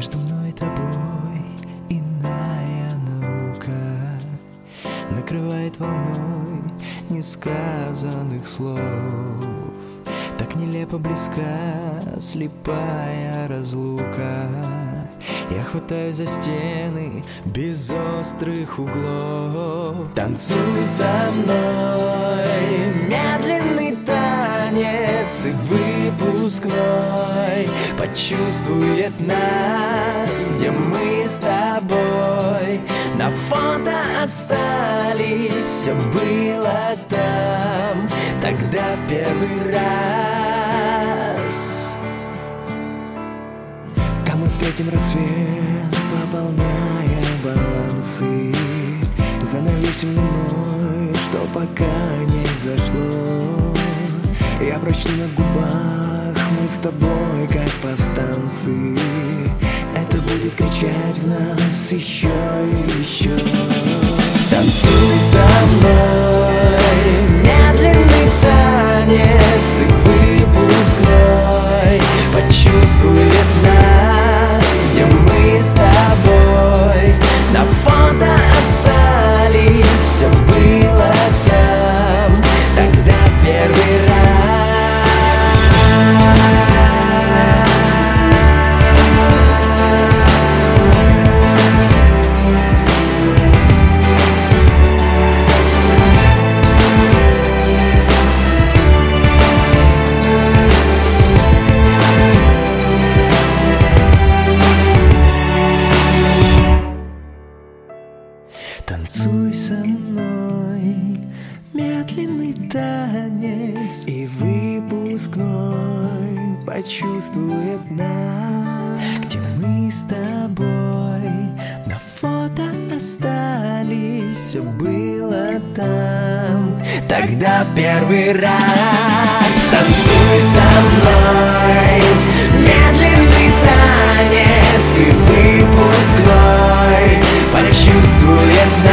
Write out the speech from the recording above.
Между мной и тобой иная наука накрывает волной несказанных слов. Так нелепо близка слепая разлука. Я хватаюсь за стены без острых углов. Танцуй со мной, медленный танец и выпускной почувствует нас, где мы с тобой на фото остались. Все было там, тогда в первый раз. Там мы встретим рассвет, пополняя балансы. Занавесим луной, что пока не взошло. Я прочту на губах, мы с тобой как повстанцы. Это будет кричать в нас еще и еще. Танцуй со мной, медленный танец и выпускной почувствует нас, где мы с тобой на фото остались. Все было там, тогда в первый раз. Танцуй со мной, медленный танец и выпускной почувствует нас, где мы с тобой на фото остались. Все было там, тогда в первый раз. Танцуй со мной, медленный танец и выпускной почувствует нас.